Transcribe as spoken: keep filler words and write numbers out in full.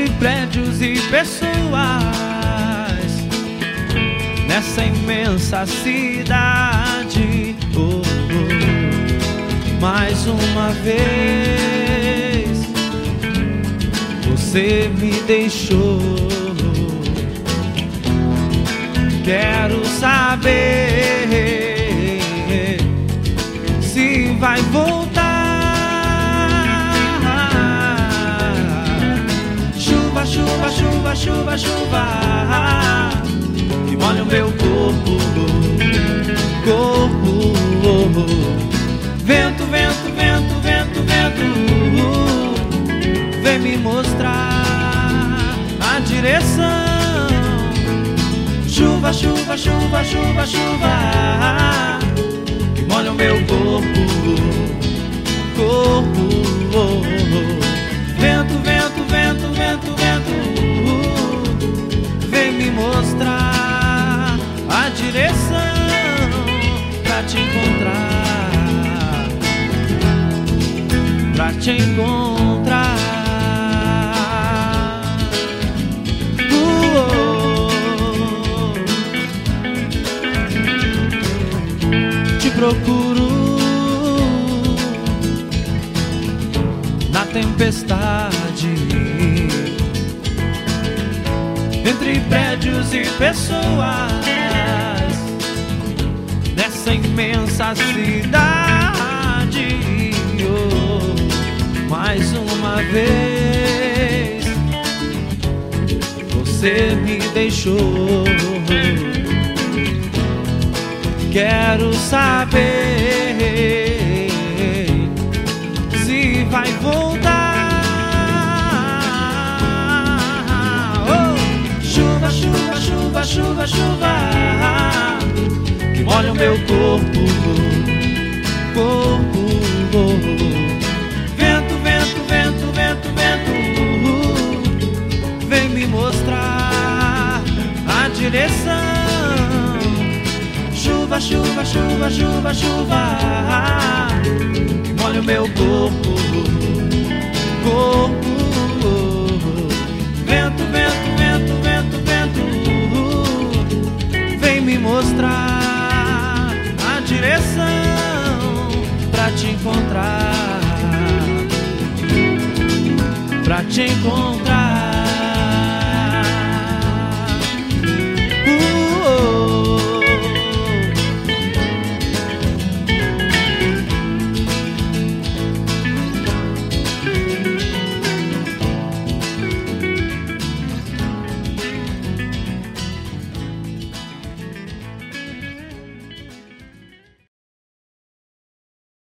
entre prédios e pessoas, nessa imensa cidade. Oh, oh. Mais uma vez você me deixou. Quero saber se vai voltar. Chuva, chuva, chuva, chuva, chuva, que molha o meu corpo, corpo. Vento, vento, vento, vento, vento, vem me mostrar a direção. Chuva, chuva, chuva, chuva, chuva, que molha o meu corpo, corpo. Vento, vento, vento, vento, vento, vem me mostrar a direção pra te encontrar, pra te encontrar. Procuro na tempestade, entre prédios e pessoas, nessa imensa cidade. Oh, mais uma vez você me deixou. Quero saber se vai voltar. Oh, chuva, chuva, chuva, chuva, chuva, que molha o meu corpo, corpo. Vento, vento, vento, vento, vento, vem me mostrar a direção. Chuva, chuva, chuva, chuva, chuva, que molha o meu corpo, corpo. Vento, vento, vento, vento, vento, vem me mostrar a direção pra te encontrar, pra te encontrar.